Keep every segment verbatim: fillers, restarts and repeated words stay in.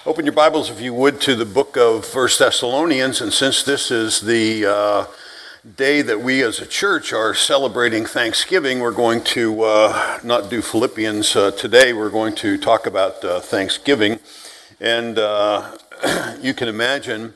Open your Bibles, if you would, to the book of First Thessalonians, and since this is the uh, day that we as a church are celebrating Thanksgiving, we're going to uh, not do Philippians uh, today. We're going to talk about uh, Thanksgiving, and uh, you can imagine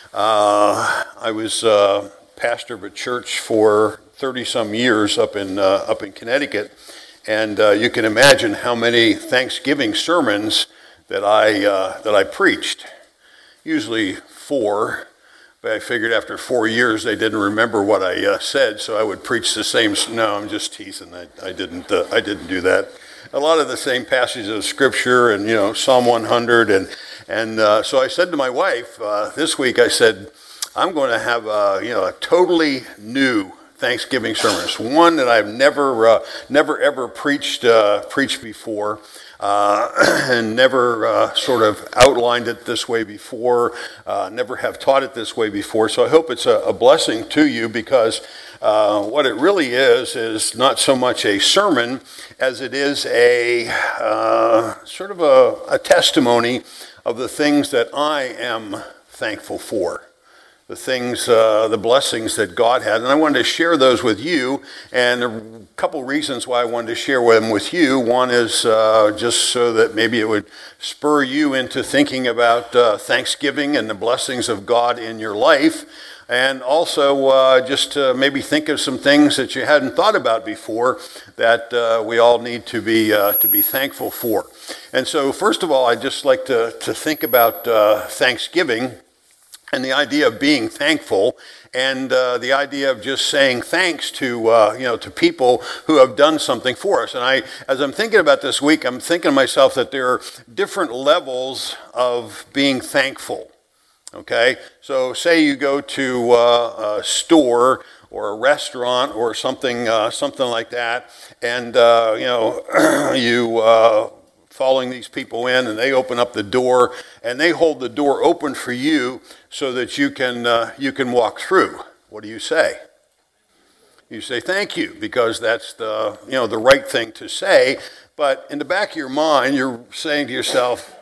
uh, I was uh, pastor of a church for thirty-some years up in uh, up in Connecticut, and uh, you can imagine how many Thanksgiving sermons that I uh, that I preached. Usually four, but I figured after four years they didn't remember what I uh, said, so I would preach the same. No, I'm just teasing. I, I didn't. Uh, I didn't do that. A lot of the same passages of Scripture, and you know, Psalm one hundred, and and uh, so I said to my wife uh, this week. I said, I'm going to have a, you know a totally new Thanksgiving sermon. It's one that I've never uh, never ever preached uh, preached before. Uh, and never uh, sort of outlined it this way before, uh, never have taught it this way before. So I hope it's a, a blessing to you, because uh, what it really is is not so much a sermon as it is a uh, sort of a, a testimony of the things that I am thankful for. The things, uh, the blessings that God had. And I wanted to share those with you, and a couple reasons why I wanted to share them with you. One is uh, just so that maybe it would spur you into thinking about uh, Thanksgiving and the blessings of God in your life, and also uh, just to maybe think of some things that you hadn't thought about before that uh, we all need to be uh, to be thankful for. And so first of all, I'd just like to, to think about uh, Thanksgiving, and the idea of being thankful, and uh, the idea of just saying thanks to uh, you know to people who have done something for us. And I, as I'm thinking about this week, I'm thinking to myself that there are different levels of being thankful. Okay, so say you go to uh, a store or a restaurant or something uh, something like that, and uh, you know you. Uh, following these people in, and they open up the door, and they hold the door open for you so that you can uh, you can walk through. What do you say? You say thank you, because that's the you know the right thing to say. But in the back of your mind, you're saying to yourself,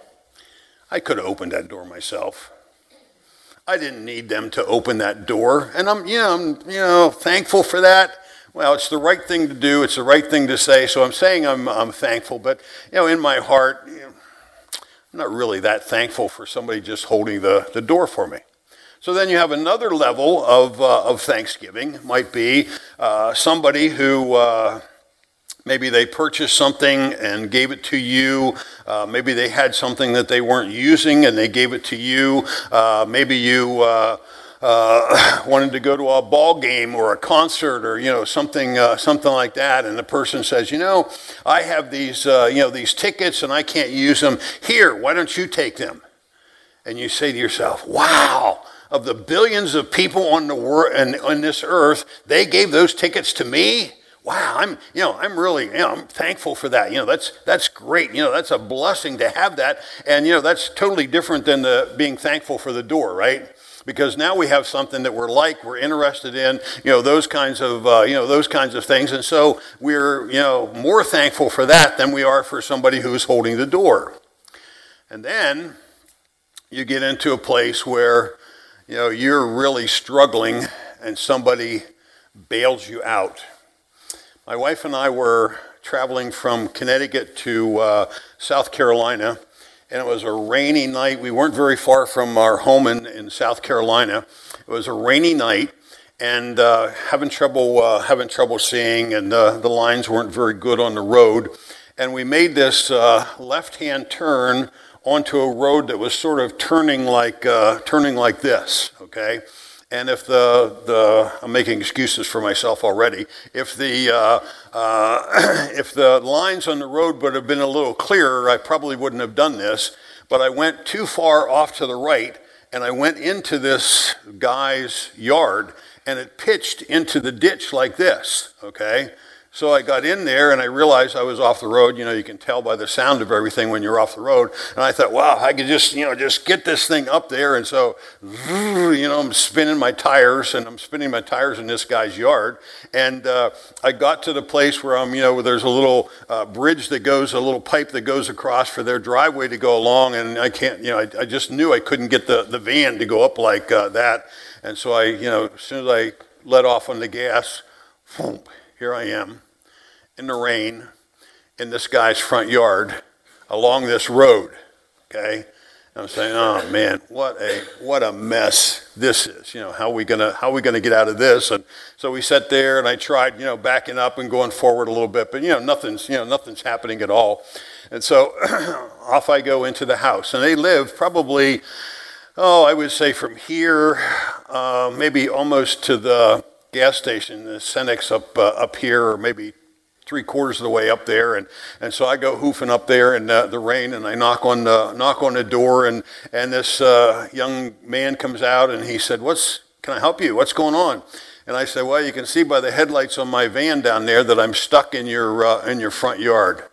I could have opened that door myself. I didn't need them to open that door, and I'm you know I'm you know thankful for that. Well, it's the right thing to do. It's the right thing to say. So I'm saying I'm I'm thankful, but you know, in my heart, you know, I'm not really that thankful for somebody just holding the, the door for me. So then you have another level of uh, of thanksgiving. It might be uh, somebody who uh, maybe they purchased something and gave it to you. Uh, maybe they had something that they weren't using and they gave it to you. Uh, maybe you. Uh, Uh, wanted to go to a ball game or a concert or you know something uh, something like that, and the person says, you know, I have these uh, you know these tickets and I can't use them. Here, why don't you take them? And you say to yourself, wow, of the billions of people on the world and on this earth, they gave those tickets to me. Wow, I'm you know I'm really you know I'm thankful for that. You know that's that's great. You know that's a blessing to have that, and you know that's totally different than the being thankful for the door, right? Because now we have something that we're like, we're interested in, you know, those kinds of, uh, you know, those kinds of things. And so we're, you know, more thankful for that than we are for somebody who's holding the door. And then you get into a place where, you know, you're really struggling and somebody bails you out. My wife and I were traveling from Connecticut to uh, South Carolina. And it was a rainy night. We weren't very far from our home in, in South Carolina. It was a rainy night, and uh, having trouble uh, having trouble seeing, and uh, the lines weren't very good on the road. And we made this uh, left-hand turn onto a road that was sort of turning like uh, turning like this. Okay. And if the, the I'm making excuses for myself already, if the uh, uh, if the lines on the road would have been a little clearer, I probably wouldn't have done this. But I went too far off to the right, and I went into this guy's yard, and it pitched into the ditch like this, okay? So I got in there and I realized I was off the road. You know, you can tell by the sound of everything when you're off the road. And I thought, wow, I could just, you know, just get this thing up there. And so, you know, I'm spinning my tires and I'm spinning my tires in this guy's yard. And uh, I got to the place where I'm, you know, where there's a little uh, bridge that goes, a little pipe that goes across for their driveway to go along. And I can't, you know, I, I just knew I couldn't get the, the van to go up like uh, that. And so I, you know, as soon as I let off on the gas, boom, here I am in the rain in this guy's front yard along this road, okay? And I'm saying, oh man, what a what a mess this is. You know, how are we gonna how are we gonna get out of this? And so we sat there and I tried, you know, backing up and going forward a little bit, but you know, nothing's you know nothing's happening at all. And so off I go into the house, and they live probably, oh, I would say from here, uh, maybe almost to the gas station, the Cenex up uh, up here, or maybe three quarters of the way up there, and and so I go hoofing up there in uh, the rain, and I knock on the knock on the door, and and this uh, young man comes out, and he said, "What's can I help you? What's going on?" And I said, "Well, you can see by the headlights on my van down there that I'm stuck in your uh, in your front yard."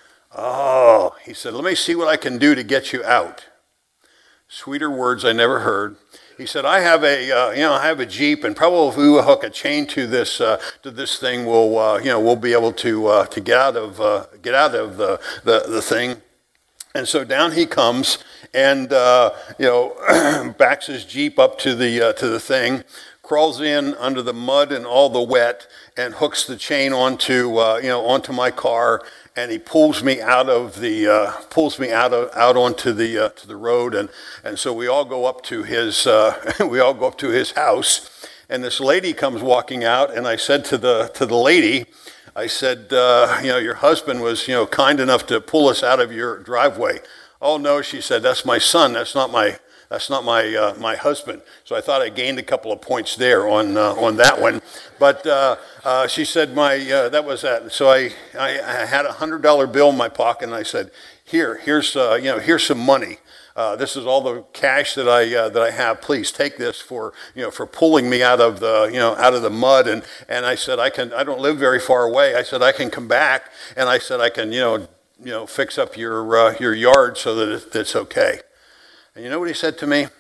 Oh, he said, "Let me see what I can do to get you out." Sweeter words I never heard. He said, I have a, uh, you know, I have a Jeep, and probably if we will hook a chain to this, uh, to this thing, we'll, uh, you know, we'll be able to, uh, to get out of, uh, get out of the, the, the thing. And so down he comes, and uh, you know, backs his Jeep up to the, uh, to the thing, crawls in under the mud and all the wet, and hooks the chain onto, uh, you know, onto my car. And he pulls me out of the uh, pulls me out of out onto the uh, to the road, and and so we all go up to his uh, we all go up to his house, and this lady comes walking out, and I said to the to the lady, I said, uh, you know, your husband was you know kind enough to pull us out of your driveway. Oh no, she said, that's my son. That's not my that's not my uh, my husband. So I thought I gained a couple of points there on uh, on that one. But uh, uh, she said, my uh, that was that. So I, I, I had a hundred dollar bill in my pocket, and I said, here, here's uh, you know, here's some money. Uh, this is all the cash that I uh, that I have. Please take this for you know for pulling me out of the you know out of the mud. And and I said, I can I don't live very far away. I said I can come back, and I said I can you know you know fix up your uh, your yard so that it, it's okay. And you know what he said to me?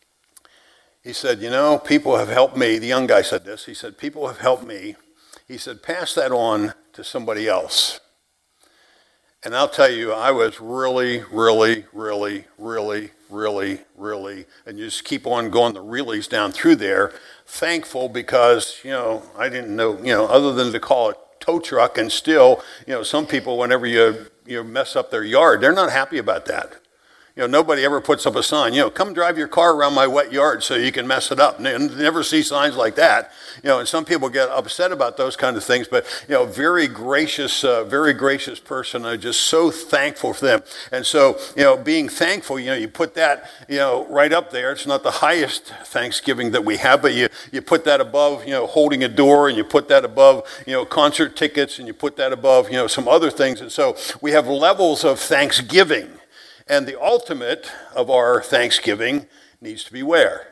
He said, you know, people have helped me. The young guy said this. He said, people have helped me. He said, pass that on to somebody else. And I'll tell you, I was really, really, really, really, really, really, and you just keep on going the reallys down through there, thankful because, you know, I didn't know, you know, other than to call it tow truck, and still, you know, some people, whenever you, you mess up their yard, they're not happy about that. You know, nobody ever puts up a sign, you know, come drive your car around my wet yard so you can mess it up. And never see signs like that. You know, and some people get upset about those kind of things, but, you know, very gracious, uh, very gracious person. I'm just so thankful for them. And so, you know, being thankful, you know, you put that, you know, right up there. It's not the highest Thanksgiving that we have, but you, you put that above, you know, holding a door, and you put that above, you know, concert tickets, and you put that above, you know, some other things. And so we have levels of thanksgiving. And the ultimate of our thanksgiving needs to be where?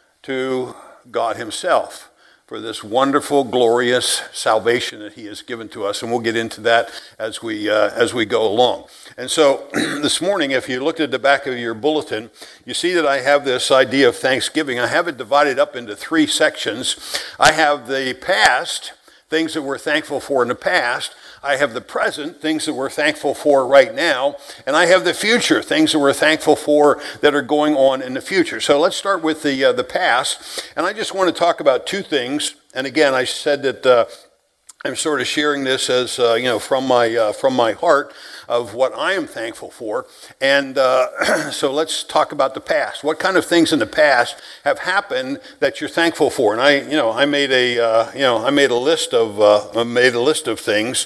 To God himself for this wonderful, glorious salvation that he has given to us. And we'll get into that as we uh, as we go along. And so this morning, if you looked at the back of your bulletin, you see that I have this idea of thanksgiving. I have it divided up into three sections. I have the past, things that we're thankful for in the past. I have the present, things that we're thankful for right now, and I have the future, things that we're thankful for that are going on in the future. So let's start with the uh, the past, and I just want to talk about two things. And again, I said that uh, I'm sort of sharing this as uh, you know from my uh, from my heart of what I am thankful for. And uh, so let's talk about the past. What kind of things in the past have happened that you're thankful for? And I, you know, I made a, uh, you know, I made a list of, uh, I made a list of things.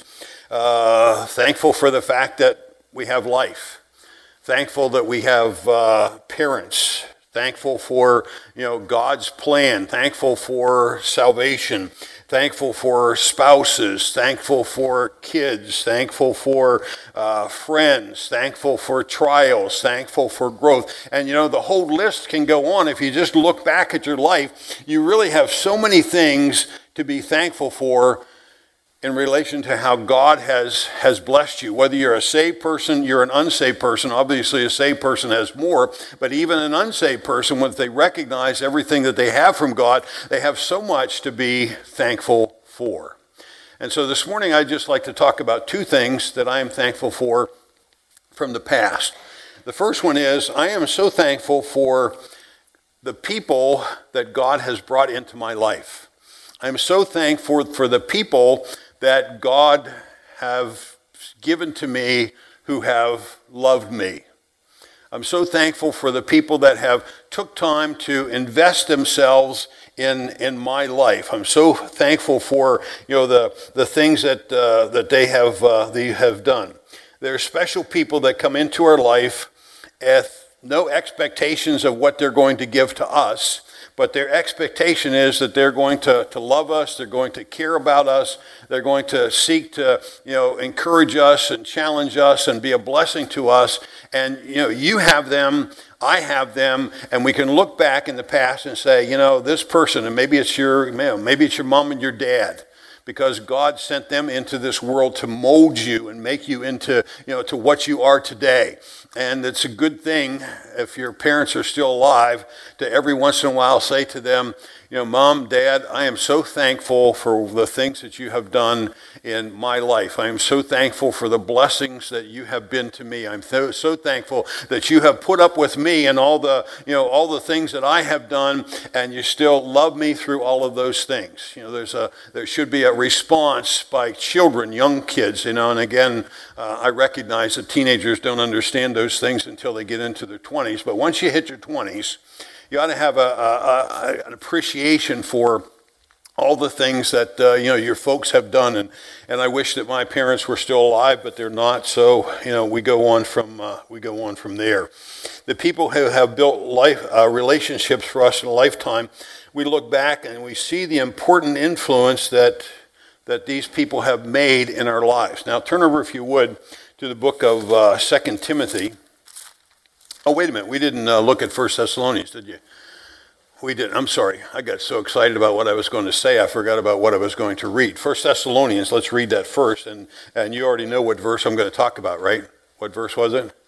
Uh, thankful for the fact that we have life. Thankful that we have uh, parents. Thankful for, you know, God's plan. Thankful for salvation. Thankful for spouses, thankful for kids, thankful for uh, friends, thankful for trials, thankful for growth. And you know, the whole list can go on. If you just look back at your life, you really have so many things to be thankful for in relation to how God has, has blessed you. Whether you're a saved person, you're an unsaved person. Obviously, a saved person has more, but even an unsaved person, when they recognize everything that they have from God, they have so much to be thankful for. And so this morning, I'd just like to talk about two things that I am thankful for from the past. The first one is, I am so thankful for the people that God has brought into my life. I'm so thankful for the people that God have given to me who have loved me. I'm so thankful for the people that have took time to invest themselves in in my life. I'm so thankful for, you know, the the things that uh, that they have uh, they have done. There are special people that come into our life with no expectations of what they're going to give to us, but their expectation is that they're going to, to love us, they're going to care about us, they're going to seek to, you know, encourage us and challenge us and be a blessing to us. And, you know, you have them, I have them, and we can look back in the past and say, you know, this person, and maybe it's your, you know, maybe it's your mom and your dad, because God sent them into this world to mold you and make you into, you know, to what you are today. And it's a good thing, if your parents are still alive, to every once in a while say to them, you know, Mom, Dad, I am so thankful for the things that you have done in my life. I am so thankful for the blessings that you have been to me. I'm so, so thankful that you have put up with me and all the, you know, all the things that I have done, and you still love me through all of those things. You know, there's a, there should be a response by children, young kids, you know, and again, uh, I recognize that teenagers don't understand those things until they get into their twenties, but once you hit your twenties, you ought to have a, a, a, an appreciation for all the things that uh, you know your folks have done, and and I wish that my parents were still alive, but they're not. So you know we go on from uh, we go on from there. The people who have built life uh, relationships for us in a lifetime, we look back and we see the important influence that that these people have made in our lives. Now turn over, if you would, to the book of uh, Second Timothy. Oh, wait a minute. We didn't uh, look at First Thessalonians, did you? We didn't. I'm sorry. I got so excited about what I was going to say, I forgot about what I was going to read. First Thessalonians, let's read that first. And, and you already know what verse I'm going to talk about, right? What verse was it?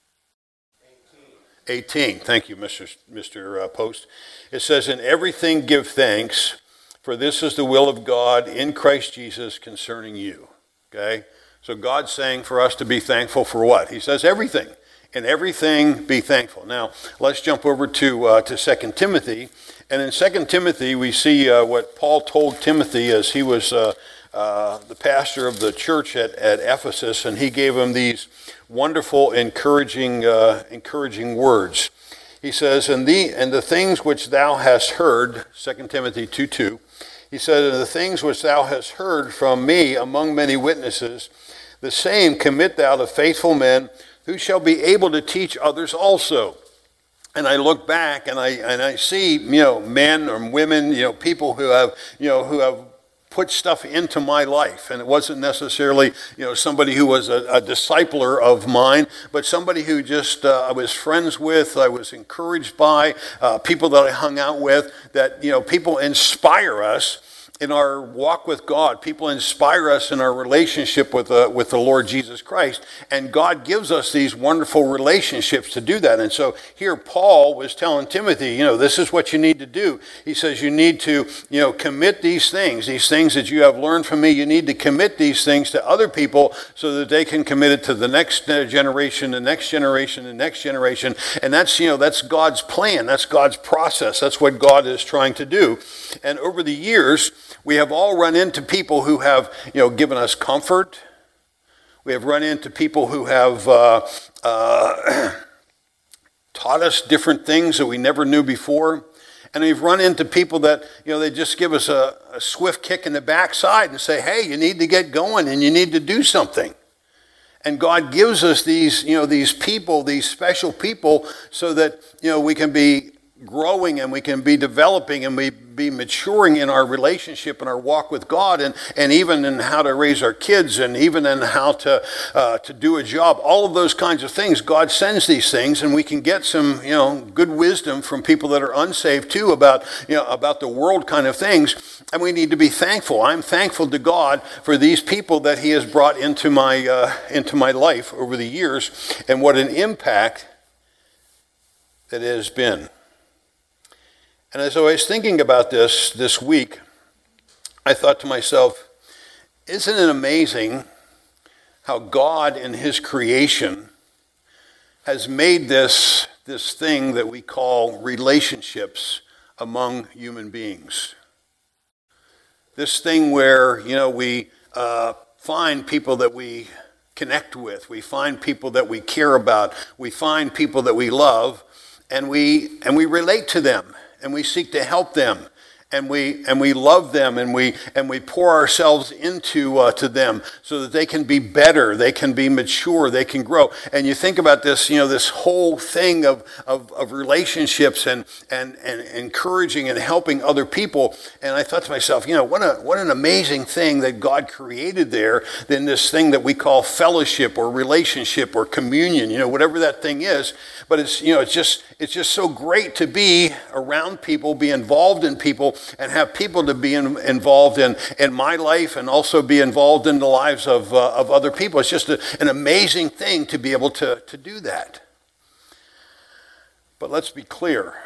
eighteen. eighteen. Thank you, Mister Mister Uh, Post. It says, "In everything give thanks, for this is the will of God in Christ Jesus concerning you." Okay? So God's saying for us to be thankful for what? He says everything. In everything, be thankful. Now, let's jump over to uh, to Second Timothy. And in Second Timothy, we see uh, what Paul told Timothy as he was uh, uh, the pastor of the church at, at Ephesus, and he gave him these wonderful, encouraging, uh, encouraging words. He says, and the, and the things which thou hast heard, Second Timothy two two, he said, and the things which thou hast heard from me among many witnesses, the same commit thou to faithful men, who shall be able to teach others also. And I look back and I and I see, you know, men or women, you know, people who have, you know, who have put stuff into my life. And it wasn't necessarily, you know, somebody who was a, a discipler of mine, but somebody who just uh, I was friends with, I was encouraged by, uh, people that I hung out with, that, you know, people inspire us in our walk with God. People inspire us in our relationship with uh, with the Lord Jesus Christ, and God gives us these wonderful relationships to do that. And so here Paul was telling Timothy, you know, this is what you need to do. He says you need to, you know, commit these things, these things that you have learned from me, you need to commit these things to other people so that they can commit it to the next generation, the next generation, the next generation. And that's, you know, that's God's plan. That's God's process. That's what God is trying to do. And over the years, we have all run into people who have, you know, given us comfort. We have run into people who have uh, uh, taught us different things that we never knew before. And we've run into people that, you know, they just give us a, a swift kick in the backside and say, hey, you need to get going and you need to do something. And God gives us these, you know, these people, these special people, so that, you know, we can be growing and we can be developing and we be maturing in our relationship and our walk with God, and, and even in how to raise our kids, and even in how to uh, to do a job. All of those kinds of things, God sends these things, and we can get some, you know, good wisdom from people that are unsaved too about, you know, about the world kind of things, and we need to be thankful. I'm thankful to God for these people that He has brought into my uh, into my life over the years, and what an impact that it has been. And as I was thinking about this this week, I thought to myself, isn't it amazing how God in His creation has made this, this thing that we call relationships among human beings? This thing where, you know, we uh, find people that we connect with, we find people that we care about, we find people that we love, and we and we relate to them. And we seek to help them, and we and we love them, and we and we pour ourselves into uh, to them so that they can be better, they can be mature, they can grow. And you think about this, you know, this whole thing of of, of relationships and, and and encouraging and helping other people. And I thought to myself, you know, what a what an amazing thing that God created there in this thing that we call fellowship or relationship or communion, you know, whatever that thing is. But it's, you know, it's just it's just so great to be around people, be involved in people, and have people to be in, involved in, in my life, and also be involved in the lives of uh, of other people. It's just a, an amazing thing to be able to, to do that. But let's be clear.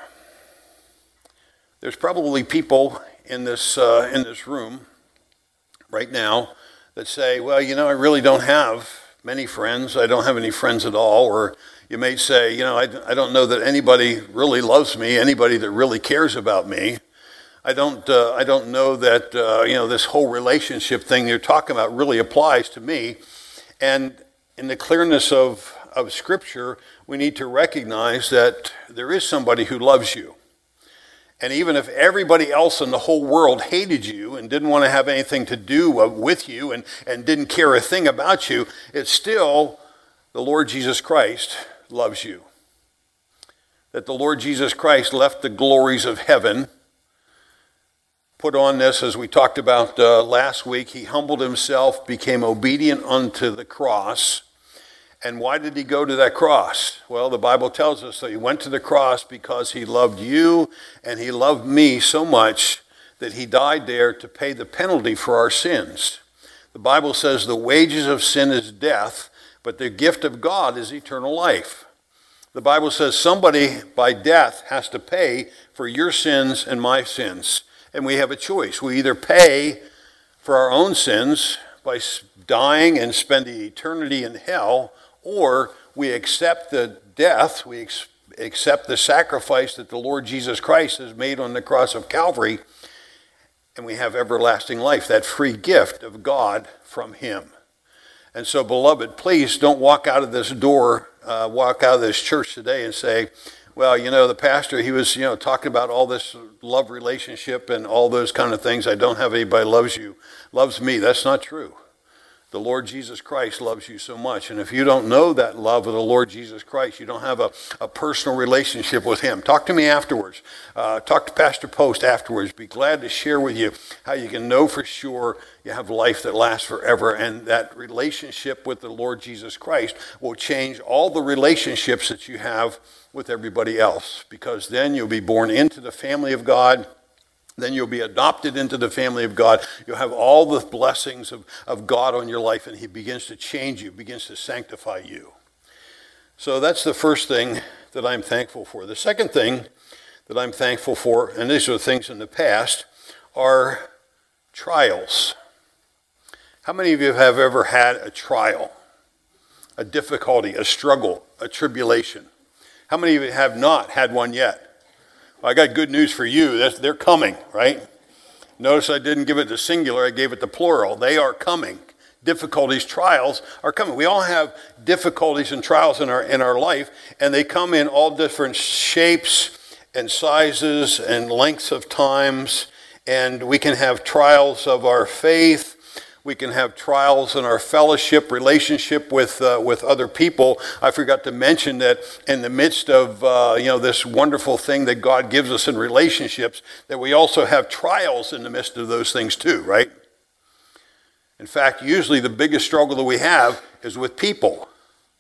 There's probably people in this uh, in this room right now that say, well, you know, I really don't have many friends. I don't have any friends at all. Or you may say, you know, I, I don't know that anybody really loves me, anybody that really cares about me. I don't uh, I don't know that, uh, you know, this whole relationship thing you're talking about really applies to me. And in the clearness of, of Scripture, we need to recognize that there is somebody who loves you. And even if everybody else in the whole world hated you and didn't want to have anything to do with you and, and didn't care a thing about you, it's still the Lord Jesus Christ loves you. That the Lord Jesus Christ left the glories of heaven, put on this, as we talked about uh, last week. He humbled himself, became obedient unto the cross. And why did he go to that cross? Well, the Bible tells us that he went to the cross because he loved you and he loved me so much that he died there to pay the penalty for our sins. The Bible says the wages of sin is death, but the gift of God is eternal life. The Bible says somebody by death has to pay for your sins and my sins. And we have a choice. We either pay for our own sins by dying and spending eternity in hell, or we accept the death, we ex- accept the sacrifice that the Lord Jesus Christ has made on the cross of Calvary, and we have everlasting life, that free gift of God from him. And so, beloved, please don't walk out of this door, uh, walk out of this church today and say, well, you know, the pastor, he was, you know, talking about all this love relationship and all those kind of things. I don't have anybody loves you, loves me. That's not true. The Lord Jesus Christ loves you so much. And if you don't know that love of the Lord Jesus Christ, you don't have a, a personal relationship with him. Talk to me afterwards. Uh, talk to Pastor Post afterwards. Be glad to share with you how you can know for sure you have life that lasts forever. And that relationship with the Lord Jesus Christ will change all the relationships that you have with everybody else. Because then you'll be born into the family of God. Then you'll be adopted into the family of God. You'll have all the blessings of, of God on your life, and he begins to change you, begins to sanctify you. So that's the first thing that I'm thankful for. The second thing that I'm thankful for, and these are things in the past, are trials. How many of you have ever had a trial, a difficulty, a struggle, a tribulation? How many of you have not had one yet? I got good news for you. They're coming, right? Notice I didn't give it the singular. I gave it the plural. They are coming. Difficulties, trials are coming. We all have difficulties and trials in our in our life, and they come in all different shapes and sizes and lengths of times. And we can have trials of our faith. We can have trials in our fellowship, relationship with uh, with other people. I forgot to mention that in the midst of uh, you know this wonderful thing that God gives us in relationships, that we also have trials in the midst of those things too, right? In fact, usually the biggest struggle that we have is with people.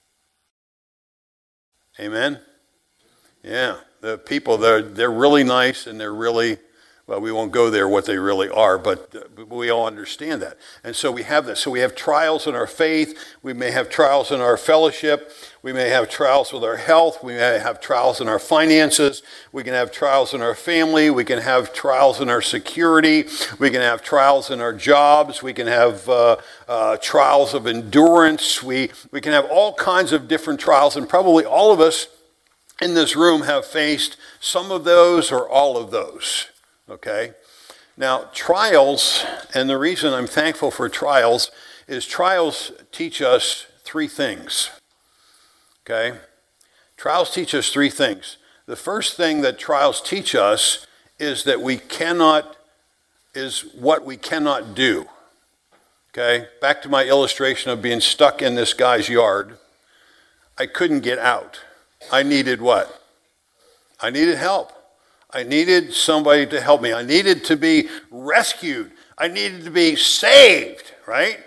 Amen? Yeah, the people, they're, they're really nice and they're really, well, we won't go there what they really are, but uh, we all understand that. And so we have this. So we have trials in our faith. We may have trials in our fellowship. We may have trials with our health. We may have trials in our finances. We can have trials in our family. We can have trials in our security. We can have trials in our jobs. We can have uh, uh, trials of endurance. We, we can have all kinds of different trials, and probably all of us in this room have faced some of those or all of those. Okay? Now, trials, and the reason I'm thankful for trials, is trials teach us three things. Okay? Trials teach us three things. The first thing that trials teach us is that we cannot, is what we cannot do. Okay? Back to my illustration of being stuck in this guy's yard. I couldn't get out. I needed what? I needed help. I needed somebody to help me. I needed to be rescued. I needed to be saved, right?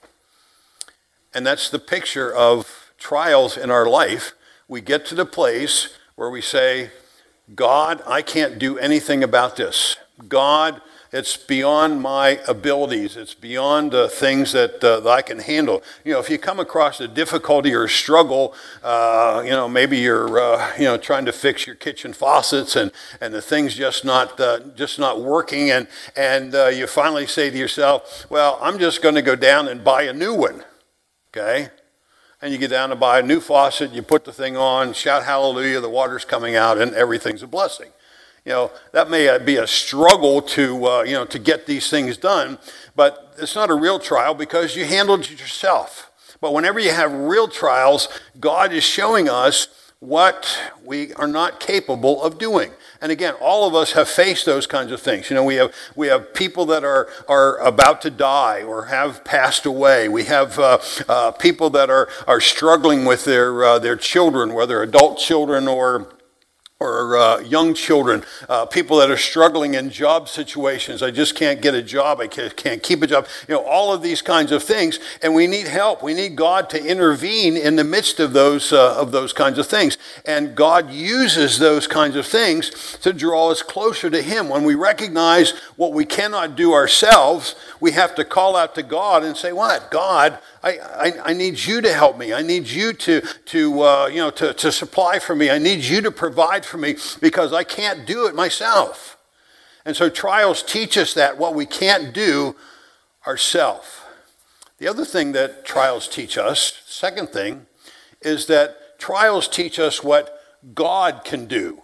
And that's the picture of trials in our life. We get to the place where we say, God, I can't do anything about this. God, it's beyond my abilities. It's beyond the uh, things that, uh, that I can handle. You know, if you come across a difficulty or a struggle, uh, you know, maybe you're, uh, you know, trying to fix your kitchen faucets and, and the thing's just not, uh, just not working, and and uh, you finally say to yourself, well, I'm just going to go down and buy a new one. Okay, and you get down to buy a new faucet. You put the thing on, shout hallelujah, the water's coming out, and everything's a blessing. You know, that may be a struggle to, uh, you know, to get these things done, but it's not a real trial because you handled it yourself. But whenever you have real trials, God is showing us what we are not capable of doing. And again, all of us have faced those kinds of things. You know, we have we have people that are are about to die or have passed away. We have uh, uh, people that are are struggling with their uh, their children, whether adult children or or uh, young children, uh, people that are struggling in job situations. I just can't get a job. I can't, can't keep a job. You know, all of these kinds of things, and we need help. We need God to intervene in the midst of those uh, of those kinds of things. And God uses those kinds of things to draw us closer to Him. When we recognize what we cannot do ourselves, we have to call out to God and say, "What, God? I, I, I need you to help me. I need you to to uh, you know to, to supply for me. I need you to provide for me because I can't do it myself." And so trials teach us that what we can't do ourselves. The other thing that trials teach us, second thing, is that trials teach us what God can do.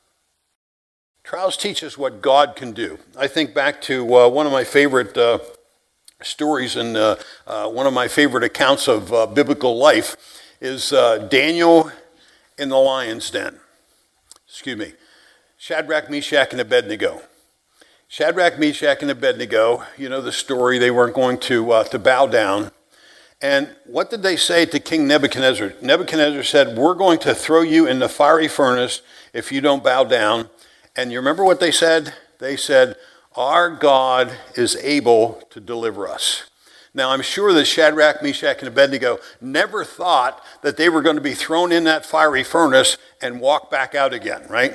Trials teach us what God can do. I think back to uh, one of my favorite uh, stories and uh, uh, one of my favorite accounts of uh, biblical life is uh, Daniel in the lion's den. Excuse me. Shadrach, Meshach, and Abednego. Shadrach, Meshach, and Abednego, you know the story, they weren't going to uh, to bow down. And what did they say to King Nebuchadnezzar? Nebuchadnezzar said, "We're going to throw you in the fiery furnace if you don't bow down." And you remember what they said? They said, "Our God is able to deliver us." Now, I'm sure that Shadrach, Meshach, and Abednego never thought that they were going to be thrown in that fiery furnace and walk back out again, right?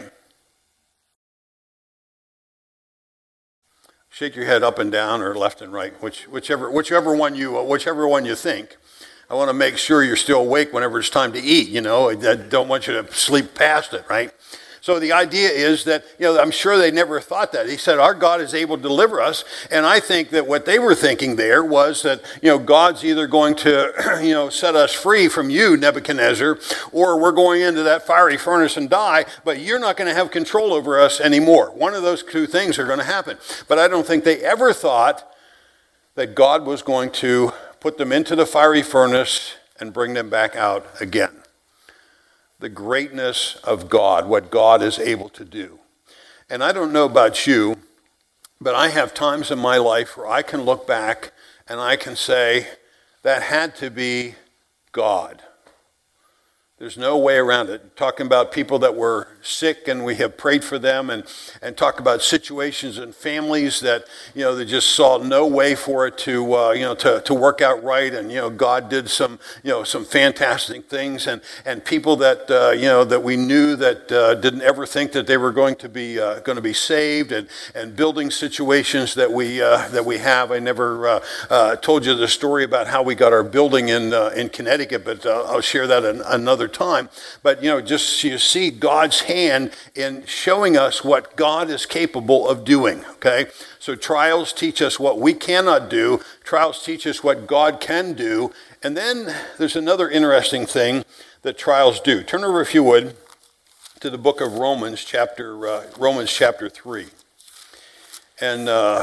Shake your head up and down or left and right, which, whichever, whichever one you, whichever one you think. I want to make sure you're still awake whenever it's time to eat, you know. I don't want you to sleep past it, right? So the idea is that, you know, I'm sure they never thought that. He said, "Our God is able to deliver us." And I think that what they were thinking there was that, you know, God's either going to, you know, set us free from you, Nebuchadnezzar, or we're going into that fiery furnace and die, but you're not going to have control over us anymore. One of those two things are going to happen. But I don't think they ever thought that God was going to put them into the fiery furnace and bring them back out again. The greatness of God, what God is able to do. And I don't know about you, but I have times in my life where I can look back and I can say that had to be God. There's no way around it. Talking about people that were sick and we have prayed for them, and, and talk about situations and families that, you know, they just saw no way for it to, uh, you know, to, to work out right. And, you know, God did some, you know, some fantastic things, and, and people that, uh, you know, that we knew that uh, didn't ever think that they were going to be, uh, going to be saved, and, and building situations that we, uh, that we have. I never uh, uh, told you the story about how we got our building in, uh, in Connecticut, but uh, I'll share that in another time. But, you know, just you see God's hand in showing us what God is capable of doing, okay? So trials teach us what we cannot do. Trials teach us what God can do. And then there's another interesting thing that trials do. Turn over, if you would, to the book of Romans, chapter uh, Romans chapter three. And uh,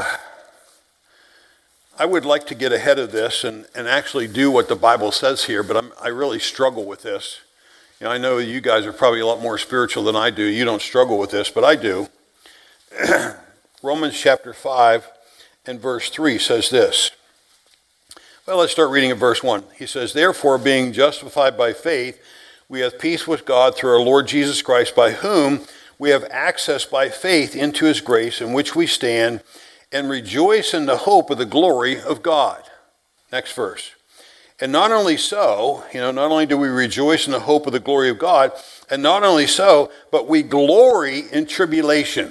I would like to get ahead of this and, and actually do what the Bible says here, but I'm, I really struggle with this. You know, I know you guys are probably a lot more spiritual than I do. You don't struggle with this, but I do. Romans chapter five and verse three says this. Well, let's start reading at verse one. He says, "Therefore, being justified by faith, we have peace with God through our Lord Jesus Christ, by whom we have access by faith into his grace, in which we stand, and rejoice in the hope of the glory of God." Next verse. "And not only so, you know, not only do we rejoice in the hope of the glory of God, and not only so, but we glory in tribulation."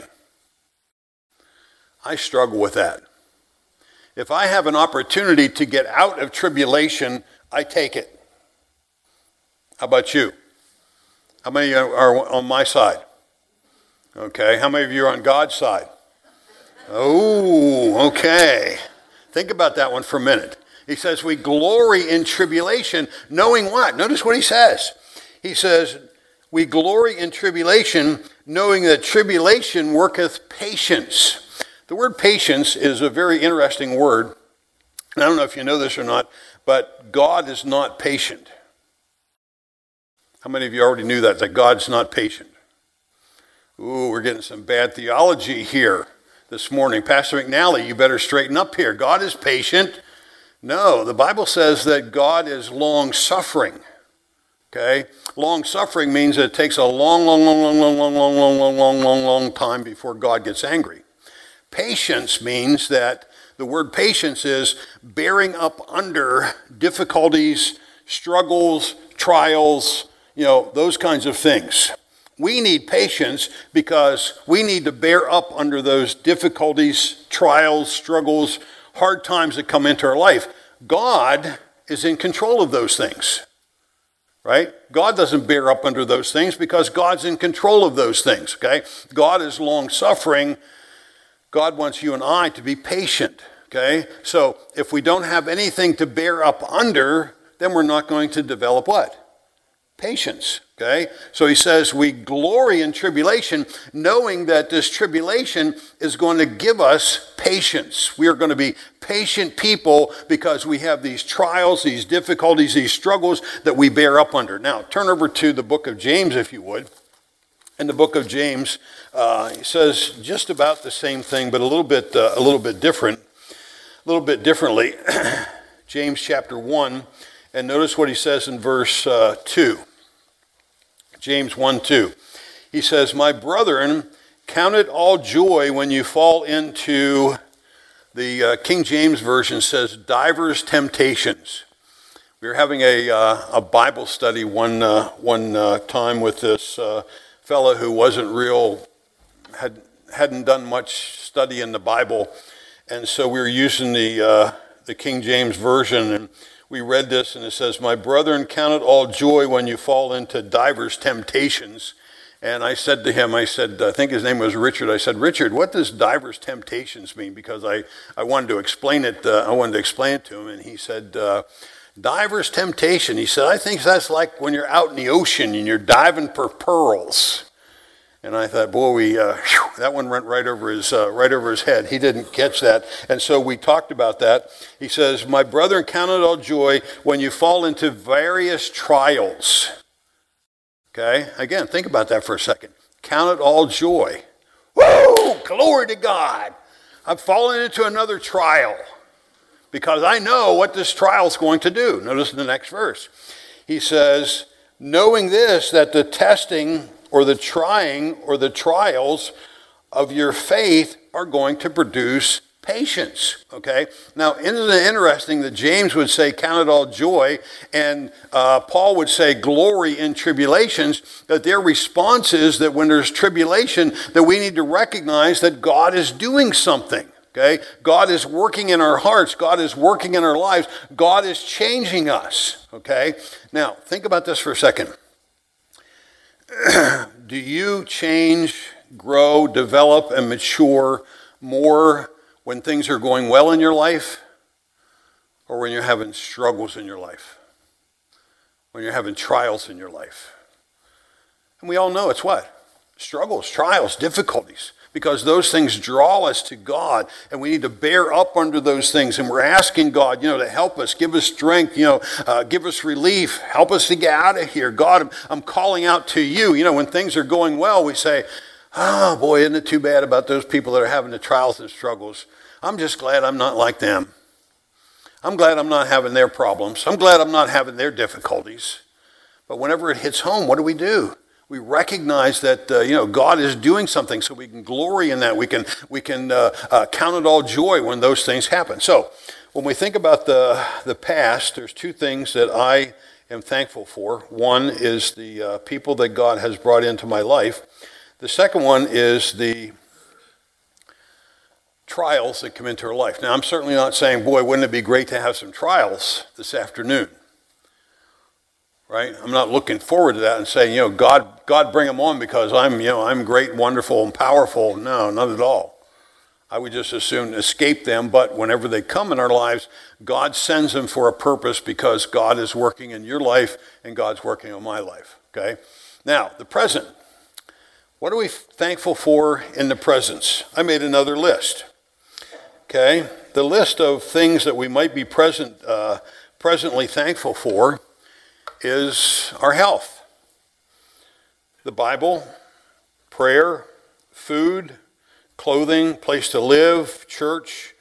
I struggle with that. If I have an opportunity to get out of tribulation, I take it. How about you? How many are on my side? Okay. How many of you are on God's side? Oh, okay. Think about that one for a minute. He says we glory in tribulation, knowing what? Notice what he says. He says, we glory in tribulation, knowing that tribulation worketh patience. The word patience is a very interesting word. I don't know if you know this or not, but God is not patient. How many of you already knew that, that God's not patient? Ooh, we're getting some bad theology here this morning. Pastor McNally, you better straighten up here. God is patient. No, the Bible says that God is long-suffering, okay? Long-suffering means that it takes a long, long, long, long, long, long, long, long, long, long, long, long time before God gets angry. Patience means that the word patience is bearing up under difficulties, struggles, trials, you know, those kinds of things. We need patience because we need to bear up under those difficulties, trials, struggles, hard times that come into our life. God is in control of those things, right? God doesn't bear up under those things because God's in control of those things, okay? God is long-suffering. God wants you and I to be patient, okay? So if we don't have anything to bear up under, then we're not going to develop what? Patience, okay? So he says we glory in tribulation, knowing that this tribulation is going to give us patience. We are going to be patient people because we have these trials, these difficulties, these struggles that we bear up under. Now, turn over to the book of James, if you would. In the book of James, uh, he says just about the same thing, but a little bit, uh, a little bit different, a little bit differently. James chapter one. And notice what he says in verse uh, two. James one two. He says, "My brethren, count it all joy when you fall into," the uh, King James Version says, "divers temptations." We were having a, uh, a Bible study one, uh, one uh, time with this uh, fella who wasn't real, had, hadn't done much study in the Bible. And so we were using the, uh, the King James Version, and we read this, and it says, "My brethren, count it all joy when you fall into divers temptations." And I said to him, I said, I think his name was Richard. I said, "Richard, what does divers temptations mean?" Because I, I wanted to explain it. Uh, I wanted to explain it to him, and he said, uh, "Divers temptation." He said, "I think that's like when you're out in the ocean and you're diving for pearls." And I thought, boy, we uh, whew, that one went right over his uh, right over his head. He didn't catch that, and so we talked about that. He says, "My brethren, count it all joy when you fall into various trials." Okay, again, think about that for a second. Count it all joy. Woo! Glory to God! I've fallen into another trial because I know what this trial is going to do. Notice in the next verse. He says, knowing this, that the testing or the trying or the trials of your faith are going to produce patience, okay? Now, isn't it interesting that James would say, count it all joy, and uh, Paul would say, glory in tribulations, that their response is that when there's tribulation, that we need to recognize that God is doing something, okay? God is working in our hearts. God is working in our lives. God is changing us, okay? Now, think about this for a second. Do you change, grow, develop, and mature more when things are going well in your life, or when you're having struggles in your life, when you're having trials in your life? And we all know it's what? Struggles, trials, difficulties, because those things draw us to God, and we need to bear up under those things, and we're asking God, you know, to help us, give us strength, you know, uh, give us relief, help us to get out of here. God, I'm, I'm calling out to you. You know, when things are going well, we say, oh boy, isn't it too bad about those people that are having the trials and struggles. I'm just glad I'm not like them. I'm glad I'm not having their problems. I'm glad I'm not having their difficulties. But whenever it hits home, what do we do? We recognize that uh, you know God is doing something, so we can glory in that. We can we can uh, uh, count it all joy when those things happen. So when we think about the the past, there's two things that I am thankful for. One is the uh, people that God has brought into my life. The second one is the trials that come into our life. Now, I'm certainly not saying, boy, wouldn't it be great to have some trials this afternoon, right? I'm not looking forward to that and saying, you know, God, God, bring them on because I'm, you know, I'm great, wonderful, and powerful. No, not at all. I would just as soon escape them, but whenever they come in our lives, God sends them for a purpose because God is working in your life and God's working on my life, okay? Now, the present. What are we thankful for in the presence? I made another list. Okay, the list of things that we might be present, uh, presently thankful for is our health, the Bible, prayer, food, clothing, place to live, church,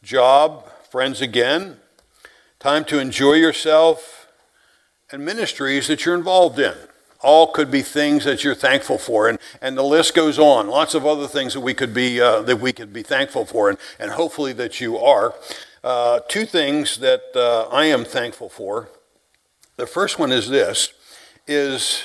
job, friends again, time to enjoy yourself, and ministries that you're involved in. All could be things that you're thankful for, and, and the list goes on. Lots of other things that we could be uh, that we could be thankful for, and, and hopefully that you are. Uh, two things that uh, I am thankful for. The first one is this: is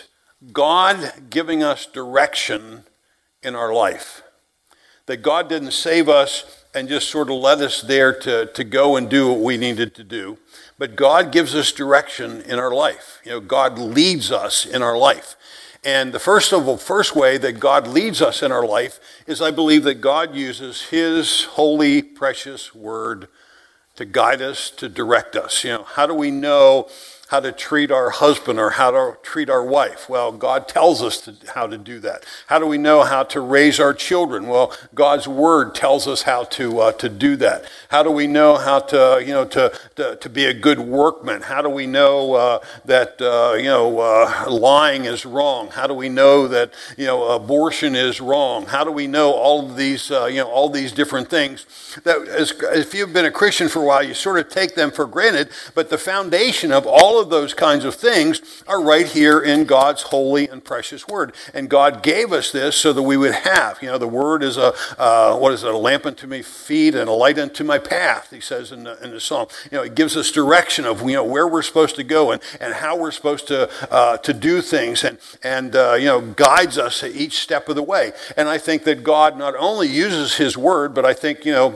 God giving us direction in our life. That God didn't save us and just sort of let us there to, to go and do what we needed to do. But God gives us direction in our life. You know, God leads us in our life. And the first of the first way that God leads us in our life is I believe that God uses his holy, precious word to guide us, to direct us. You know, how do we know how to treat our husband or how to treat our wife? Well, God tells us to, how to do that. How do we know how to raise our children? Well, God's word tells us how to uh, to do that. How do we know how to you know to to, to be a good workman? How do we know uh, that uh, you know uh, lying is wrong? How do we know that you know abortion is wrong? How do we know all of these uh, you know all these different things that as, if you've been a Christian for a while, you sort of take them for granted, but the foundation of all of those kinds of things are right here in God's holy and precious word. And God gave us this so that we would have, you know, the word is a, uh, what is it, a lamp unto my feet and a light unto my path, he says in the, in the psalm. You know, it gives us direction of, you know, where we're supposed to go and, and how we're supposed to uh, to do things and, and uh, you know, guides us at each step of the way. And I think that God not only uses his word, but I think, you know,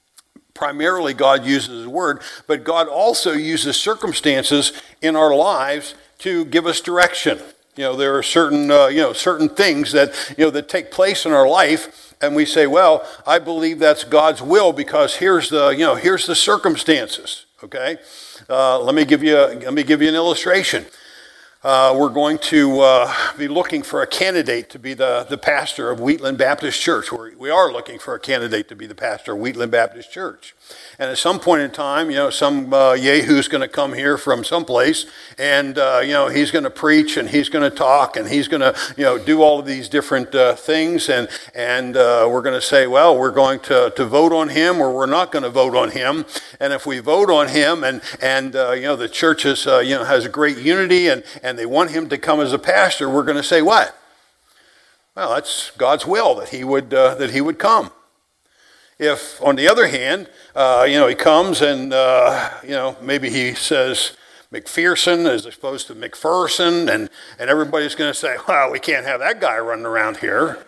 primarily God uses his word, but God also uses circumstances in our lives to give us direction. You know, there are certain, uh, you know, certain things that, you know, that take place in our life, and we say, well, I believe that's God's will because here's the, you know, here's the circumstances. Okay, uh, let me give you, a, let me give you an illustration. Uh, we're going to uh, be looking for a candidate to be the, the pastor of Wheatland Baptist Church. We're, we are looking for a candidate to be the pastor of Wheatland Baptist Church. And at some point in time, you know, some uh, yahoo's going to come here from someplace, and, uh, you know, he's going to preach, and he's going to talk, and he's going to, you know, do all of these different uh, things, and and uh, we're going to say, well, we're going to, to vote on him, or we're not going to vote on him. And if we vote on him, and, and uh, you know, the church is, uh, you know, has a great unity, and, and they want him to come as a pastor, we're going to say what? Well, that's God's will that he would uh, that he would come. If, on the other hand, uh, you know, he comes and, uh, you know, maybe he says McPherson as opposed to McPherson, and, and everybody's going to say, well, we can't have that guy running around here.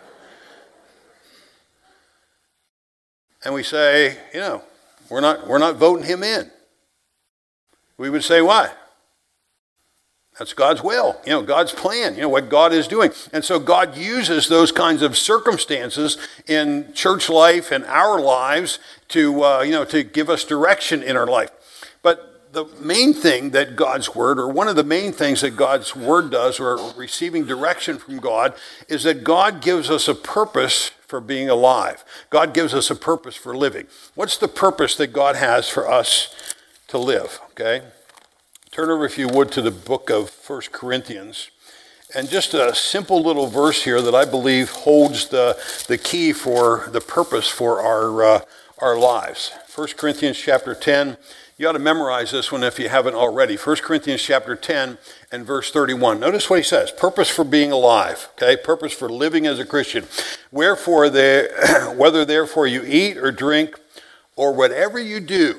And we say, you know, we're not, we're not voting him in. We would say what? That's God's will, you know, God's plan, you know, what God is doing. And so God uses those kinds of circumstances in church life and our lives to, uh, you know, to give us direction in our life. But the main thing that God's word, or one of the main things that God's word does, or receiving direction from God, is that God gives us a purpose for being alive. God gives us a purpose for living. What's the purpose that God has for us to live, okay? Turn over, if you would, to the book of First Corinthians. And just a simple little verse here that I believe holds the, the key for the purpose for our, uh, our lives. First Corinthians chapter ten. You ought to memorize this one if you haven't already. First Corinthians chapter ten and verse thirty-one. Notice what he says. Purpose for being alive. Okay? Purpose for living as a Christian. Wherefore, there, whether therefore you eat or drink or whatever you do,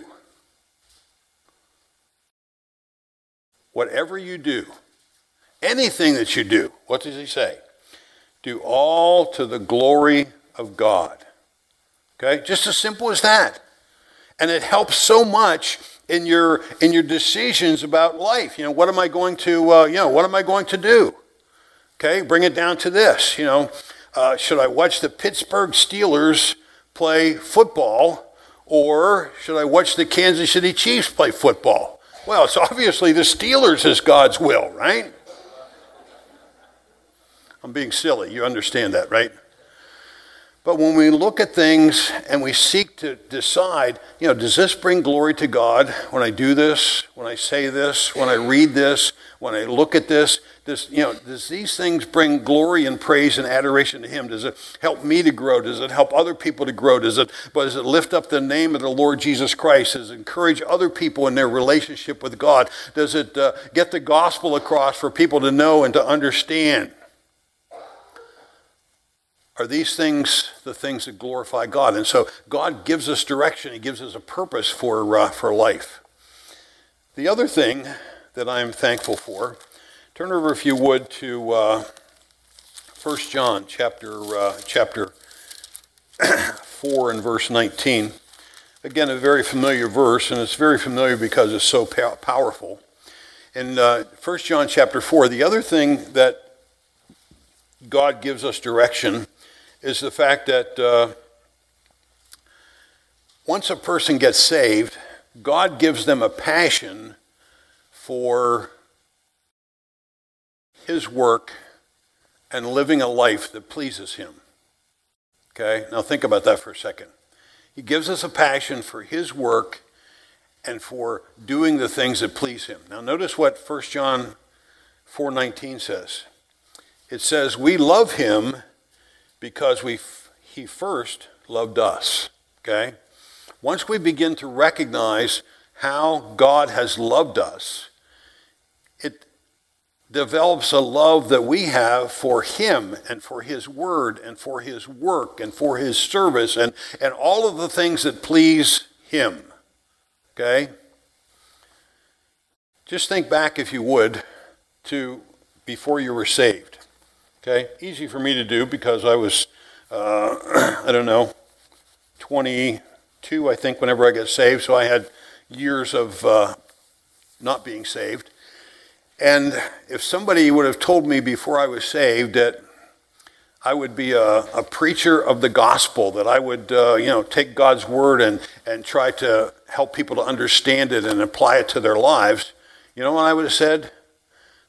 whatever you do, anything that you do, what does he say? Do all to the glory of God. Okay? Just as simple as that. And it helps so much in your in your decisions about life. You know, what am I going to, uh, you know, what am I going to do? Okay? Bring it down to this, you know. Uh, should I watch the Pittsburgh Steelers play football, or should I watch the Kansas City Chiefs play football? Well, it's obviously the Steelers is God's will, right? I'm being silly. You understand that, right? But when we look at things and we seek to decide, you know, does this bring glory to God when I do this, when I say this, when I read this, when I look at this? Does, you know, does these things bring glory and praise and adoration to him? Does it help me to grow? Does it help other people to grow? Does it, does it lift up the name of the Lord Jesus Christ? Does it encourage other people in their relationship with God? Does it uh, get the gospel across for people to know and to understand? Are these things the things that glorify God? And so God gives us direction. He gives us a purpose for, uh, for life. The other thing that I'm thankful for, turn over, if you would, to uh, First John chapter uh, chapter four and verse nineteen. Again, a very familiar verse, and it's very familiar because it's so pow- powerful. In uh, First John chapter four, the other thing that God gives us direction is the fact that uh, once a person gets saved, God gives them a passion for his work and living a life that pleases him. Okay? Now think about that for a second. He gives us a passion for his work and for doing the things that please him. Now notice what First John four nineteen says. It says, we love him because we he first loved us. Okay? Once we begin to recognize how God has loved us, it develops a love that we have for him and for his word and for his work and for his service and, and all of the things that please him. Okay? Just think back, if you would, to before you were saved. Okay? Easy for me to do because I was, uh, I don't know, twenty-two, I think, whenever I got saved. So I had years of uh, not being saved. And if somebody would have told me before I was saved that I would be a, a preacher of the gospel, that I would, uh, you know, take God's word and, and try to help people to understand it and apply it to their lives, you know what I would have said?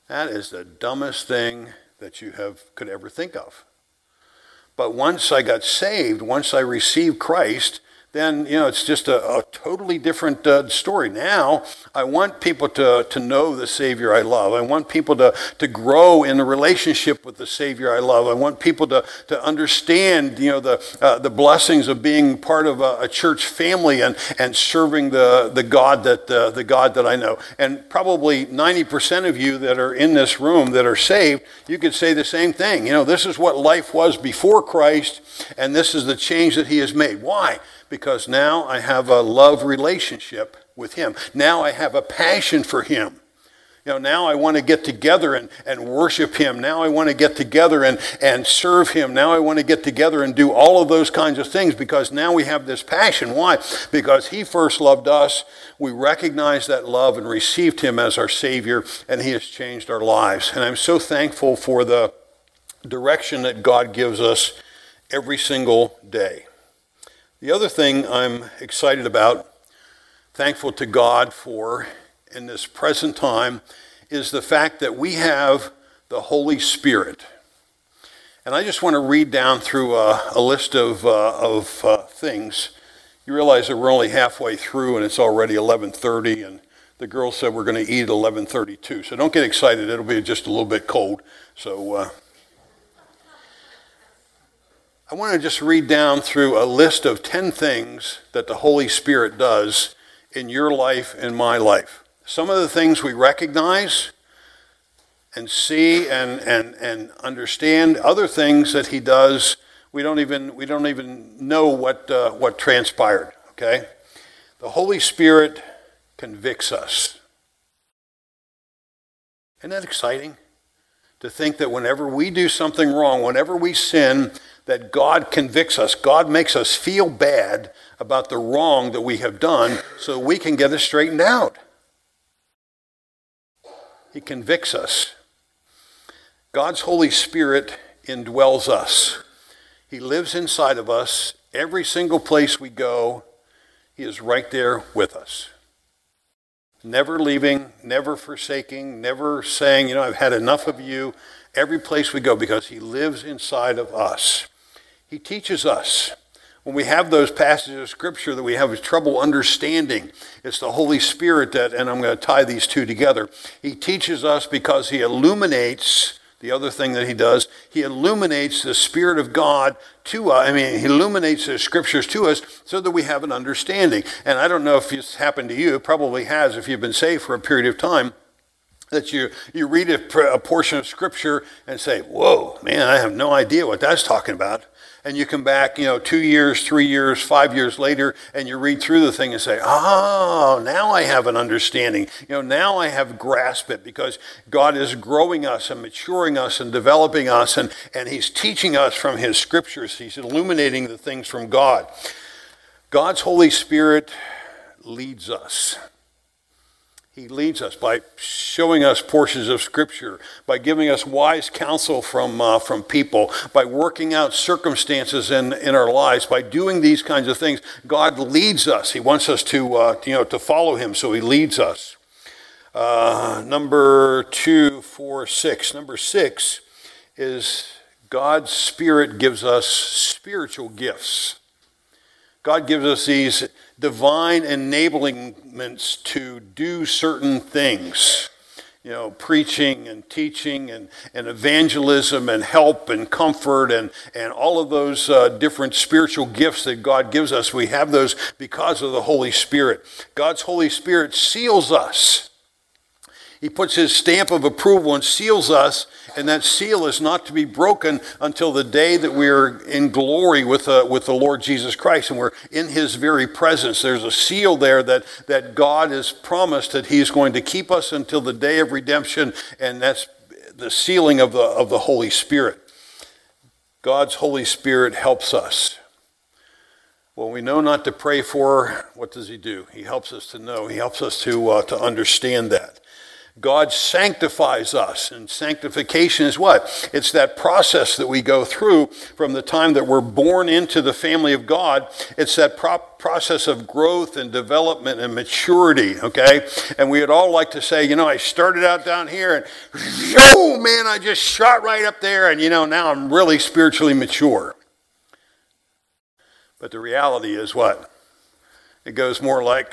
That is the dumbest thing that you have could ever think of. But once I got saved, once I received Christ, then, you know, it's just a, a totally different uh, story. Now, I want people to, to know the Savior I love. I want people to, to grow in a relationship with the Savior I love. I want people to, to understand, you know, the uh, the blessings of being part of a, a church family and, and serving the, the God that uh, the God that I know. And probably ninety percent of you that are in this room that are saved, you could say the same thing. You know, this is what life was before Christ, and this is the change that He has made. Why? Because now I have a love relationship with Him. Now I have a passion for Him. You know, now I want to get together and, and worship Him. Now I want to get together and, and serve Him. Now I want to get together and do all of those kinds of things because now we have this passion. Why? Because He first loved us. We recognized that love and received Him as our Savior, and He has changed our lives. And I'm so thankful for the direction that God gives us every single day. The other thing I'm excited about, thankful to God for in this present time, is the fact that we have the Holy Spirit. And I just want to read down through a, a list of, uh, of uh, things. You realize that we're only halfway through and it's already eleven thirty, and the girls said we're going to eat at eleven thirty-two. So don't get excited. It'll be just a little bit cold. So uh, I want to just read down through a list of ten things that the Holy Spirit does in your life and my life. Some of the things we recognize and see and, and, and understand. Other things that He does, we don't even we don't even know what uh, what transpired. Okay, the Holy Spirit convicts us. Isn't that exciting? To think that whenever we do something wrong, whenever we sin, that God convicts us. God makes us feel bad about the wrong that we have done so we can get it straightened out. He convicts us. God's Holy Spirit indwells us. He lives inside of us. Every single place we go, He is right there with us. Never leaving, never forsaking, never saying, you know, I've had enough of you. Every place we go, because He lives inside of us. He teaches us. When we have those passages of Scripture that we have trouble understanding, it's the Holy Spirit that, and I'm going to tie these two together. He teaches us because He illuminates, the other thing that He does, He illuminates the Spirit of God to us. I mean, He illuminates the Scriptures to us so that we have an understanding. And I don't know if it's happened to you. It probably has if you've been saved for a period of time. That you, you read a, a portion of Scripture and say, whoa, man, I have no idea what that's talking about. And you come back, you know, two years, three years, five years later, and you read through the thing and say, oh, now I have an understanding. You know, now I have grasped it because God is growing us and maturing us and developing us, and, and He's teaching us from His Scriptures. He's illuminating the things from God. God's Holy Spirit leads us. He leads us by showing us portions of Scripture, by giving us wise counsel from uh, from people, by working out circumstances in, in our lives, by doing these kinds of things. God leads us. He wants us to uh, you know to follow Him, so He leads us. Uh, number two, four, six. Number six is God's Spirit gives us spiritual gifts. God gives us these divine enablements to do certain things. You know, preaching and teaching and, and evangelism and help and comfort and, and all of those uh, different spiritual gifts that God gives us. We have those because of the Holy Spirit. God's Holy Spirit seals us. He puts His stamp of approval and seals us, and that seal is not to be broken until the day that we are in glory with, uh, with the Lord Jesus Christ, and we're in His very presence. There's a seal there that, that God has promised that He's going to keep us until the day of redemption, and that's the sealing of the, of the Holy Spirit. God's Holy Spirit helps us. When we know not to pray for, what does He do? He helps us to know. He helps us to, uh, to understand that. God sanctifies us, and sanctification is what? It's that process that we go through from the time that we're born into the family of God. It's that pro- process of growth and development and maturity, okay? And we would all like to say, you know, I started out down here and, oh man, I just shot right up there, and you know, now I'm really spiritually mature. But the reality is what? It goes more like,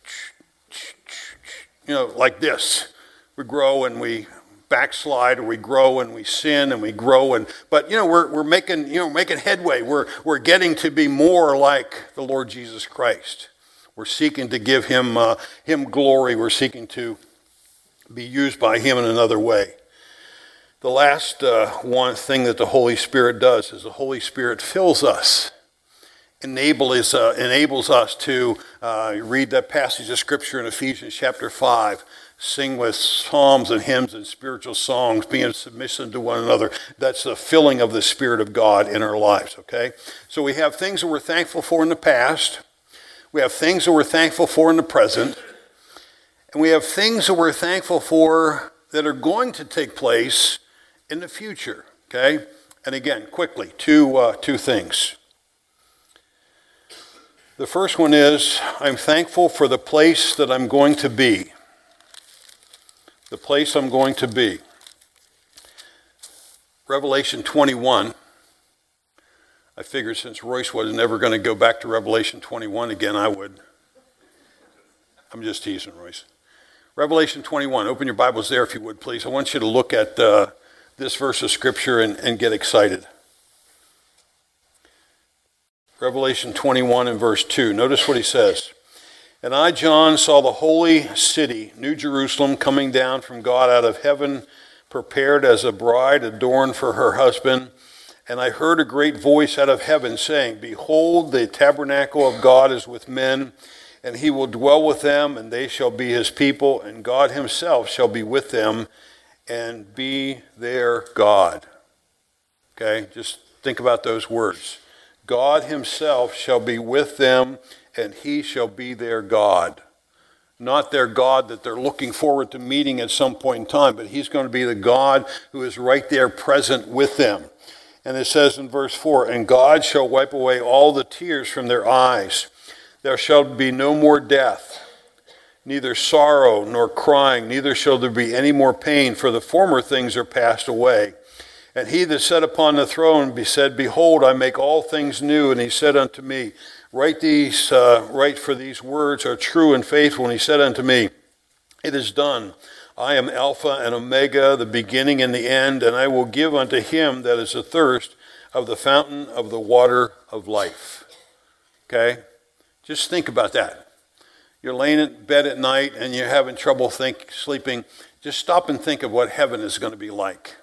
you know, like this. We grow and we backslide, or we grow and we sin and we grow, and but you know we're we're making you know making headway. We're we're getting to be more like the Lord Jesus Christ. We're seeking to give him uh, him glory. We're seeking to be used by him in another way. The last uh, one thing that the Holy Spirit does is the Holy Spirit fills us. Enables, uh, enables us to uh, read that passage of Scripture in Ephesians chapter five, sing with psalms and hymns and spiritual songs, being in submission to one another. That's the filling of the Spirit of God in our lives, okay? So we have things that we're thankful for in the past. We have things that we're thankful for in the present. And we have things that we're thankful for that are going to take place in the future, okay? And again, quickly, two, uh, two things. The first one is, I'm thankful for the place that I'm going to be. The place I'm going to be. Revelation twenty-one. I figured since Royce was never going to go back to Revelation twenty-one again, I would. I'm just teasing, Royce. Revelation twenty-one. Open your Bibles there if you would, please. I want you to look at uh, this verse of Scripture and, and get excited. Revelation twenty-one and verse two. Notice what he says. And I, John, saw the holy city, New Jerusalem, coming down from God out of heaven, prepared as a bride adorned for her husband. And I heard a great voice out of heaven saying, Behold, the tabernacle of God is with men, and he will dwell with them, and they shall be his people, and God himself shall be with them and be their God. Okay, just think about those words. God himself shall be with them, and he shall be their God. Not their God that they're looking forward to meeting at some point in time, but he's going to be the God who is right there present with them. And it says in verse four, And God shall wipe away all the tears from their eyes. There shall be no more death, neither sorrow nor crying, neither shall there be any more pain, for the former things are passed away. And he that sat upon the throne said, Behold, I make all things new. And he said unto me, Write these, uh, write for these words are true and faithful. And he said unto me, It is done. I am Alpha and Omega, the beginning and the end, and I will give unto him that is athirst of the fountain of the water of life. Okay? Just think about that. You're laying in bed at night and you're having trouble think, sleeping. Just stop and think of what heaven is going to be like.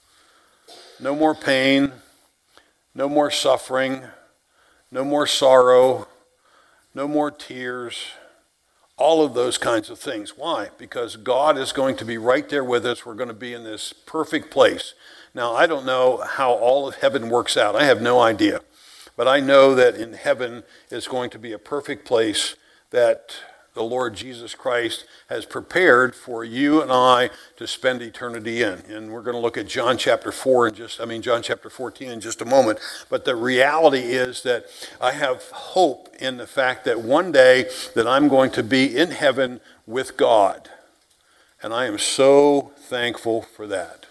No more pain, no more suffering, no more sorrow, no more tears, all of those kinds of things. Why? Because God is going to be right there with us. We're going to be in this perfect place. Now, I don't know how all of heaven works out. I have no idea. But I know that in heaven is going to be a perfect place that the Lord Jesus Christ has prepared for you and I to spend eternity in. And we're going to look at John chapter four in just, I mean, John chapter fourteen in just a moment. But the reality is that I have hope in the fact that one day that I'm going to be in heaven with God. And I am so thankful for that.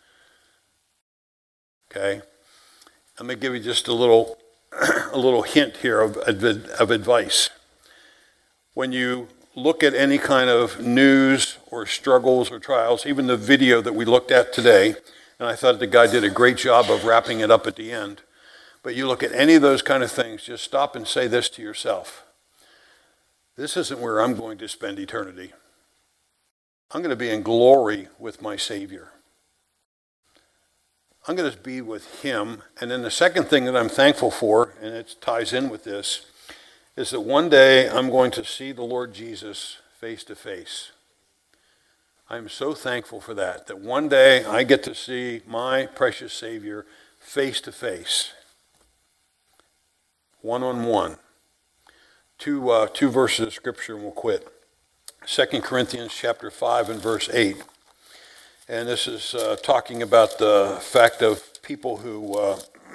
Okay? Let me give you just a little, a little hint here of, of advice. When you look at any kind of news or struggles or trials, even the video that we looked at today, and I thought the guy did a great job of wrapping it up at the end, but you look at any of those kind of things, just stop and say this to yourself. This isn't where I'm going to spend eternity. I'm going to be in glory with my Savior. I'm going to be with him. And then the second thing that I'm thankful for, and it ties in with this, is that one day I'm going to see the Lord Jesus face to face. I'm so thankful for that, that one day I get to see my precious Savior face to face, one on one. Two, uh, two verses of Scripture and we'll quit. Second Corinthians chapter five and verse eight. And this is uh, talking about the fact of people who uh,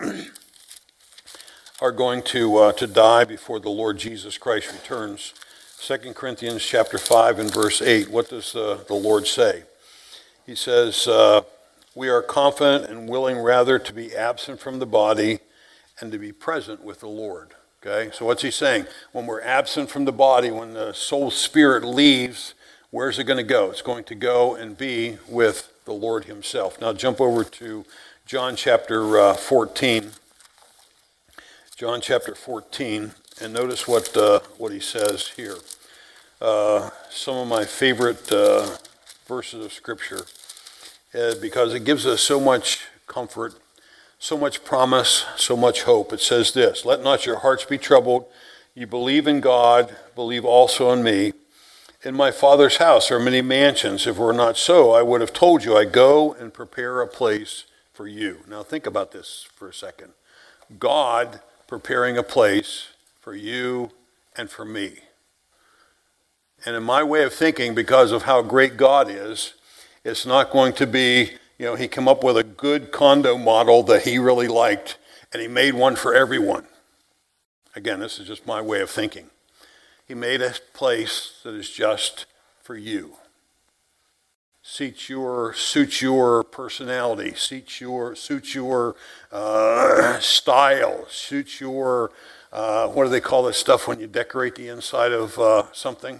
are going to uh, to die before the Lord Jesus Christ returns. Second Corinthians chapter five and verse eight. What does the, the Lord say? He says, uh, we are confident and willing rather to be absent from the body and to be present with the Lord. Okay, so what's he saying? When we're absent from the body, when the soul spirit leaves, where's it going to go? It's going to go and be with the Lord himself. Now jump over to John chapter uh, fourteen. John chapter fourteen, and notice what uh, what he says here. Uh, some of my favorite uh, verses of Scripture, uh, because it gives us so much comfort, so much promise, so much hope. It says this, let not your hearts be troubled. You believe in God, believe also in me. In my Father's house are many mansions. If it were not so, I would have told you, I go and prepare a place for you. Now think about this for a second. God preparing a place for you and for me. And in my way of thinking, because of how great God is, it's not going to be, you know, he came up with a good condo model that he really liked, and he made one for everyone. Again, this is just my way of thinking. He made a place that is just for you. Suits your, suits your personality, suits your, suits your uh, style, suits your, uh, what do they call this stuff when you decorate the inside of uh, something?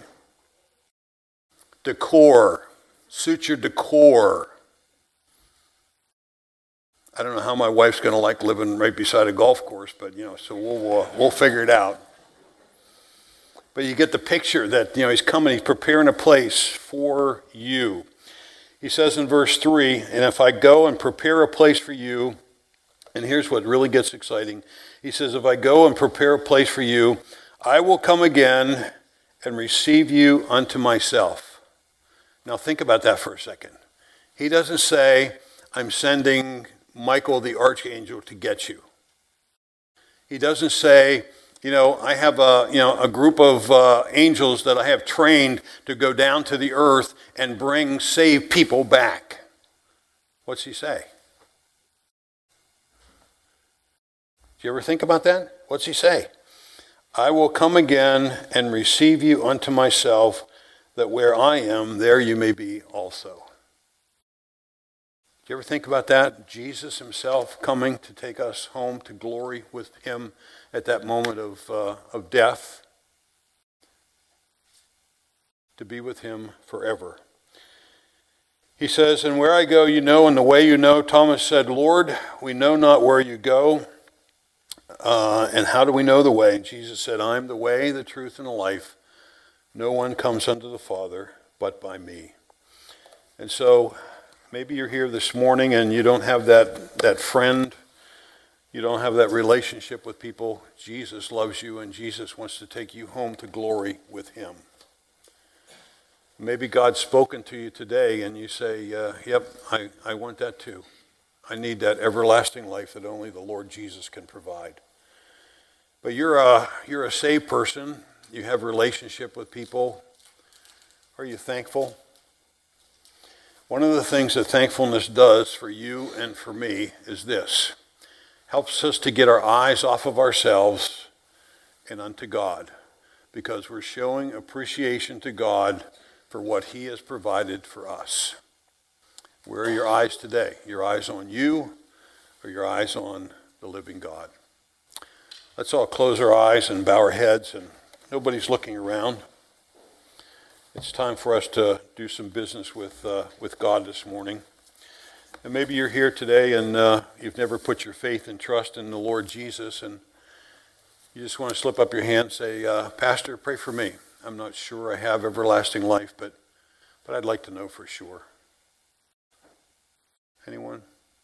Decor. Suits your decor. I don't know how my wife's going to like living right beside a golf course, but, you know, so we'll, uh, we'll figure it out. But you get the picture that, you know, he's coming, he's preparing a place for you. He says in verse three, and if I go and prepare a place for you, and here's what really gets exciting. He says, if I go and prepare a place for you, I will come again and receive you unto myself. Now think about that for a second. He doesn't say, I'm sending Michael the archangel to get you. He doesn't say, you know, I have a, you know, a group of uh, angels that I have trained to go down to the earth and bring saved people back. What's he say? Do you ever think about that? What's he say? I will come again and receive you unto myself, that where I am, there you may be also. Do you ever think about that? Jesus himself coming to take us home to glory with him at that moment of uh, of death, to be with him forever. He says, and where I go you know, and the way you know. Thomas said, Lord, we know not where you go, uh, and how do we know the way? And Jesus said, I am the way, the truth, and the life. No one comes unto the Father but by me. And so maybe you're here this morning and you don't have that, that friend. You don't have that relationship with people. Jesus loves you, and Jesus wants to take you home to glory with him. Maybe God's spoken to you today and you say, uh, yep, I, I want that too. I need that everlasting life that only the Lord Jesus can provide. But you're a, you're a saved person. You have a relationship with people. Are you thankful? One of the things that thankfulness does for you and for me is this. Helps us to get our eyes off of ourselves and unto God, because we're showing appreciation to God for what he has provided for us. Where are your eyes today? Your eyes on you or your eyes on the living God? Let's all close our eyes and bow our heads, and nobody's looking around. It's time for us to do some business with uh, with God this morning. And maybe you're here today and uh, you've never put your faith and trust in the Lord Jesus, and you just want to slip up your hand and say, uh, Pastor, pray for me. I'm not sure I have everlasting life, but but I'd like to know for sure. Anyone?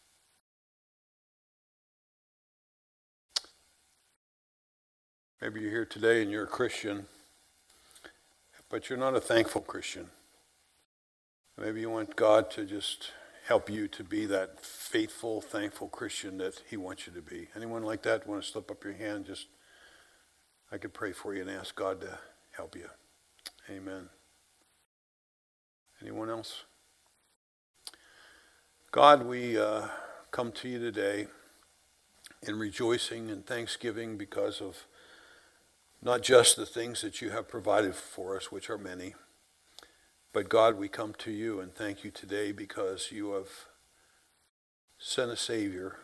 Maybe you're here today and you're a Christian, but you're not a thankful Christian. Maybe you want God to just help you to be that faithful, thankful Christian that he wants you to be. Anyone like that? Want to slip up your hand? Just, I could pray for you and ask God to help you. Amen. Anyone else? God, we uh, come to you today in rejoicing and thanksgiving because of not just the things that you have provided for us, which are many, but God, we come to you and thank you today because you have sent a Savior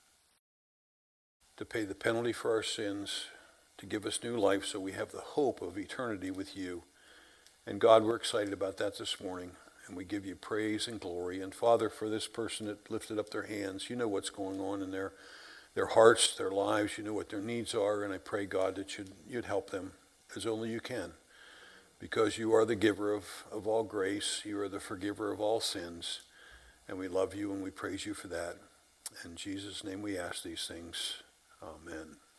to pay the penalty for our sins, to give us new life so we have the hope of eternity with you. And God, we're excited about that this morning, and we give you praise and glory. And Father, for this person that lifted up their hands, you know what's going on in their, their hearts, their lives. You know what their needs are, and I pray, God, that you'd, you'd help them as only you can, because you are the giver of, of all grace. You are the forgiver of all sins, and we love you and we praise you for that. In Jesus' name we ask these things. Amen.